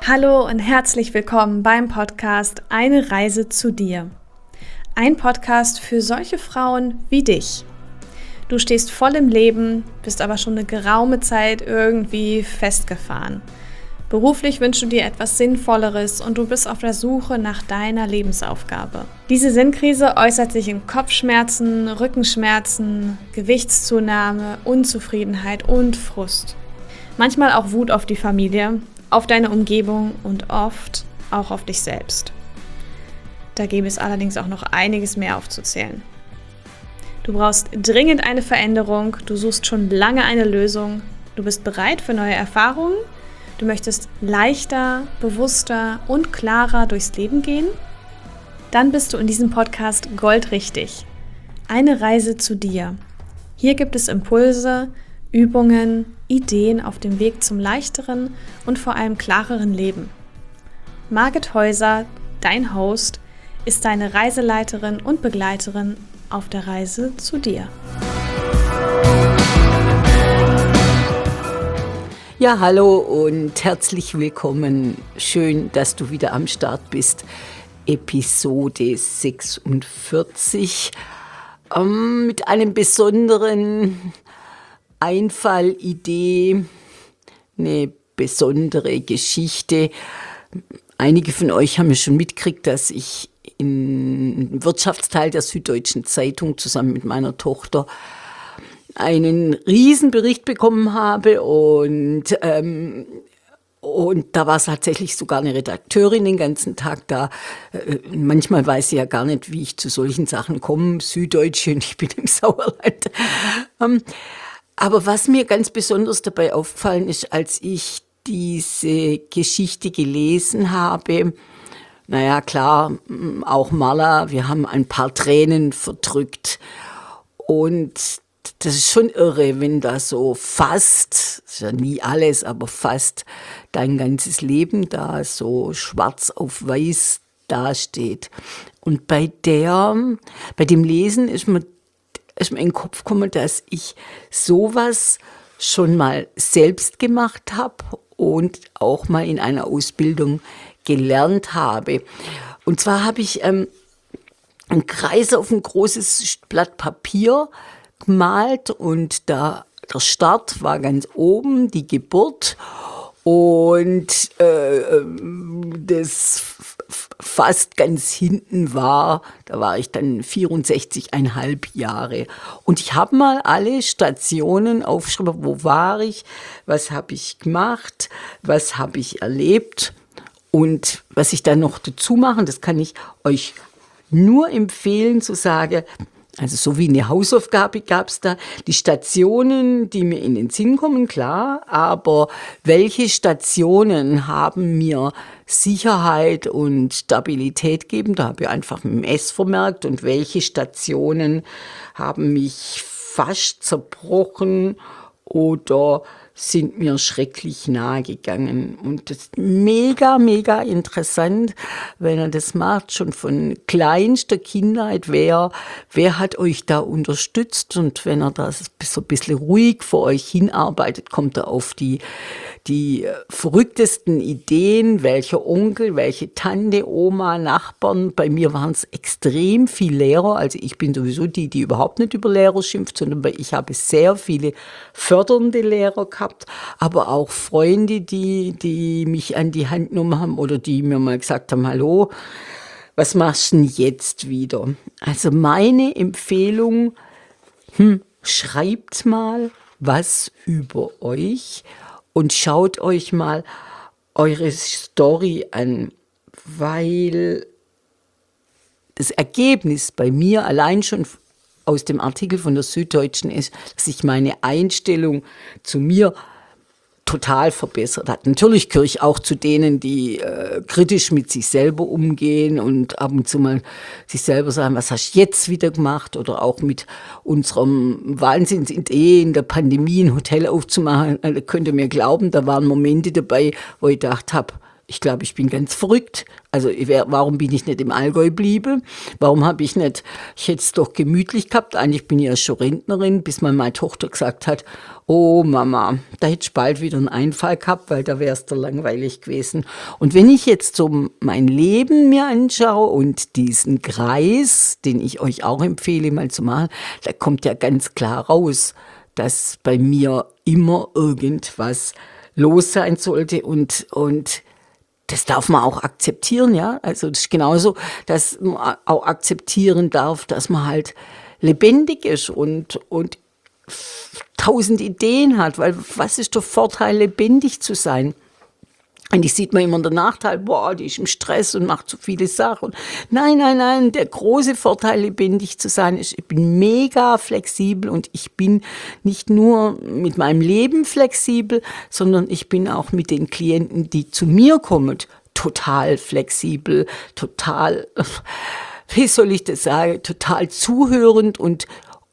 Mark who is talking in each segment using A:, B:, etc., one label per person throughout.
A: Hallo und herzlich willkommen beim Podcast Eine Reise zu dir. Ein Podcast für solche Frauen wie dich. Du stehst voll im Leben, bist aber schon eine geraume Zeit irgendwie festgefahren. Beruflich wünschst du dir etwas Sinnvolleres und du bist auf der Suche nach deiner Lebensaufgabe. Diese Sinnkrise äußert sich in Kopfschmerzen, Rückenschmerzen, Gewichtszunahme, Unzufriedenheit und Frust. Manchmal auch Wut auf die Familie, auf deine Umgebung und oft auch auf dich selbst. Da gäbe es allerdings auch noch einiges mehr aufzuzählen. Du brauchst dringend eine Veränderung, du suchst schon lange eine Lösung, du bist bereit für neue Erfahrungen, du möchtest leichter, bewusster und klarer durchs Leben gehen? Dann bist du in diesem Podcast goldrichtig. Eine Reise zu dir. Hier gibt es Impulse, Übungen, Ideen auf dem Weg zum leichteren und vor allem klareren Leben. Margit Häuser, dein Host, ist deine Reiseleiterin und Begleiterin auf der Reise zu dir.
B: Ja, hallo und herzlich willkommen. Schön, dass du wieder am Start bist. Episode 46 mit einem besonderen Einfall, Idee, eine besondere Geschichte. Einige von euch haben ja schon mitgekriegt, dass ich im Wirtschaftsteil der Süddeutschen Zeitung zusammen mit meiner Tochter einen Riesenbericht bekommen habe und da war es tatsächlich sogar eine Redakteurin den ganzen Tag da. Manchmal weiß sie ja gar nicht, wie ich zu solchen Sachen komme, Süddeutsche und ich bin im Sauerland. Aber was mir ganz besonders dabei aufgefallen ist, als ich diese Geschichte gelesen habe, naja klar, auch Marla, wir haben ein paar Tränen verdrückt und das ist schon irre, wenn da so fast, ist ja nie alles, aber fast dein ganzes Leben da so schwarz auf weiß dasteht. Und bei dem Lesen ist mir in den Kopf gekommen, dass ich sowas schon mal selbst gemacht habe und auch mal in einer Ausbildung gelernt habe. Und zwar habe ich einen Kreis auf ein großes Blatt Papier gemalt und der Start war ganz oben, die Geburt, und das fast ganz hinten da war ich dann 64,5 Jahre. Und ich habe mal alle Stationen aufgeschrieben, wo war ich, was habe ich gemacht, was habe ich erlebt. Und was ich dann noch dazu mache, das kann ich euch nur empfehlen zu sagen, also so wie eine Hausaufgabe gab es da, die Stationen, die mir in den Sinn kommen, klar, aber welche Stationen haben mir Sicherheit und Stabilität gegeben, da habe ich einfach mit dem S vermerkt, und welche Stationen haben mich fast zerbrochen oder sind mir schrecklich nahe gegangen. Und das ist mega, mega interessant, wenn ihr das macht, schon von kleinster Kindheit. Wer hat euch da unterstützt? Und wenn ihr das so ein bisschen ruhig vor euch hinarbeitet, kommt ihr auf die verrücktesten Ideen, welcher Onkel, welche Tante, Oma, Nachbarn. Bei mir waren es extrem viele Lehrer. Also ich bin sowieso die überhaupt nicht über Lehrer schimpft, sondern ich habe sehr viele fördernde Lehrer gehabt, aber auch Freunde, die mich an die Hand genommen haben oder die mir mal gesagt haben, hallo, was machst du denn jetzt wieder? Also meine Empfehlung, schreibt mal was über euch und schaut euch mal eure Story an, weil das Ergebnis bei mir allein schon aus dem Artikel von der Süddeutschen ist, dass sich meine Einstellung zu mir total verbessert hat. Natürlich gehöre ich auch zu denen, die kritisch mit sich selber umgehen und ab und zu mal sich selber sagen, was hast du jetzt wieder gemacht? Oder auch mit unserem Wahnsinnsidee in der Pandemie ein Hotel aufzumachen. Da könnt ihr mir glauben, da waren Momente dabei, wo ich gedacht habe, Ich glaube, ich bin ganz verrückt. Also warum bin ich nicht im Allgäu bliebe? Warum habe ich nicht, ich hätte es doch gemütlich gehabt. Eigentlich bin ich ja schon Rentnerin, bis meine Tochter gesagt hat, oh Mama, da hätte ich bald wieder einen Einfall gehabt, weil da wäre es doch langweilig gewesen. Und wenn ich jetzt so mein Leben mir anschaue und diesen Kreis, den ich euch auch empfehle mal zu machen, da kommt ja ganz klar raus, dass bei mir immer irgendwas los sein sollte und das darf man auch akzeptieren, ja. Also das ist genauso, dass man auch akzeptieren darf, dass man halt lebendig ist und 1000 Ideen hat, weil was ist der Vorteil, lebendig zu sein? Eigentlich sieht man immer den Nachteil, boah, die ist im Stress und macht so viele Sachen. Nein, der große Vorteil, lebendig zu sein, ist, ich bin mega flexibel und ich bin nicht nur mit meinem Leben flexibel, sondern ich bin auch mit den Klienten, die zu mir kommen, total flexibel, total, wie soll ich das sagen, total zuhörend und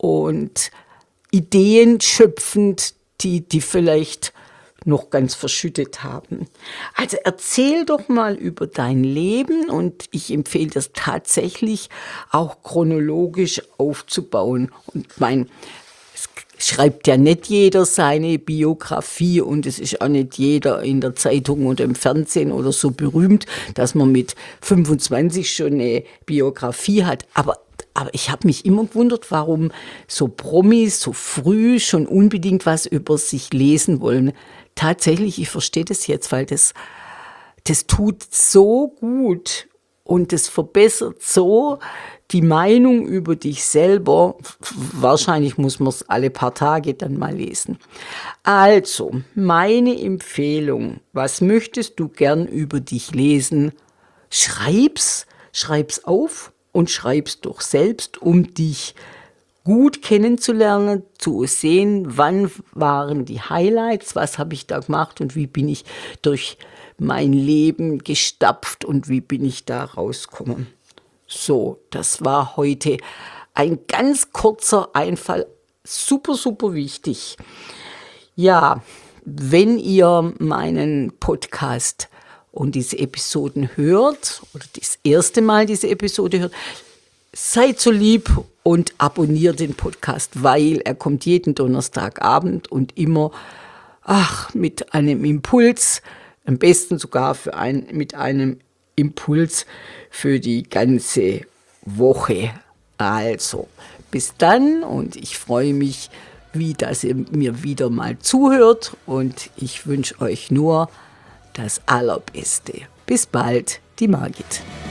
B: Ideen schöpfend, die vielleicht noch ganz verschüttet haben. Also erzähl doch mal über dein Leben und ich empfehle das tatsächlich auch chronologisch aufzubauen. Und es schreibt ja nicht jeder seine Biografie und es ist auch nicht jeder in der Zeitung oder im Fernsehen oder so berühmt, dass man mit 25 schon eine Biografie hat. Aber ich habe mich immer gewundert, warum so Promis so früh schon unbedingt was über sich lesen wollen. Tatsächlich, ich verstehe das jetzt, weil das tut so gut und das verbessert so die Meinung über dich selber. Wahrscheinlich muss man es alle paar Tage dann mal lesen. Also, meine Empfehlung, was möchtest du gern über dich lesen? Schreib's auf und schreib's doch selbst, um dich gut kennenzulernen, zu sehen, wann waren die Highlights, was habe ich da gemacht und wie bin ich durch mein Leben gestapft und wie bin ich da rausgekommen. So, das war heute ein ganz kurzer Einfall, super, super wichtig. Ja, wenn ihr meinen Podcast und diese Episoden hört oder das erste Mal diese Episode hört, seid so lieb und abonniert den Podcast, weil er kommt jeden Donnerstagabend und immer mit einem Impuls, am besten sogar mit einem Impuls für die ganze Woche. Also, bis dann und ich freue mich, dass ihr mir wieder mal zuhört und ich wünsche euch nur das Allerbeste. Bis bald, die Margit.